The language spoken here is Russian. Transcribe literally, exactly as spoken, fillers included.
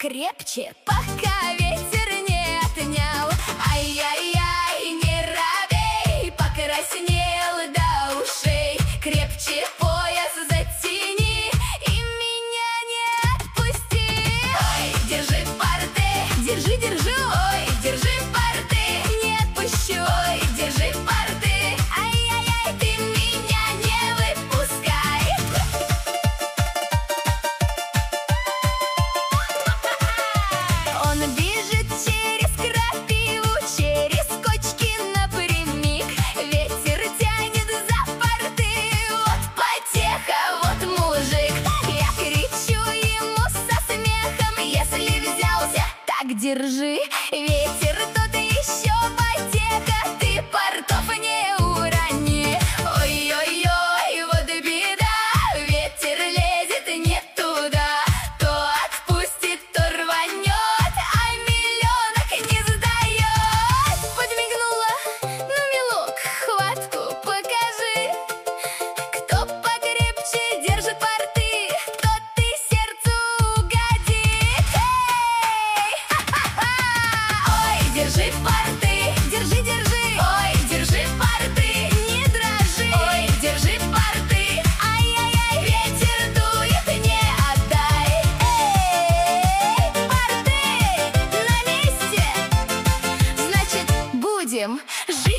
покрепче, пока ветер не отнял. Ай-яй-яй, не робей, покраснел до ушей. Крепче пояс затяни и меня не отпусти. Ой, держи порты, держи, держу. Ой, держи порты, не отпущу. Ой, держи порты, ай-яй-яй, ты меня не выпускай. Он бежит через крапиву, через кочки напрямик. Ветер тянет за порты, вот потеха, вот мужик. Я кричу ему со смехом: если взялся, так держи. Ветер тот еще потеха, ты портов не урони. Ой-ой-ой, вот беда, ветер лезет не туда. То отпустит, то рванет, а миллионок не сдает. Подмигнула, ну, милок, хватку покажи. Кто покрепче держит порты, тот и сердцу угодит. Эй! Ха-ха-ха! Ой, держи порты, держи, держи. Ой, держи порты, не дрожи. Ой, держи порты, ай-яй-яй, ветер дует, не отдай. Эй, порты на месте, значит, будем жить.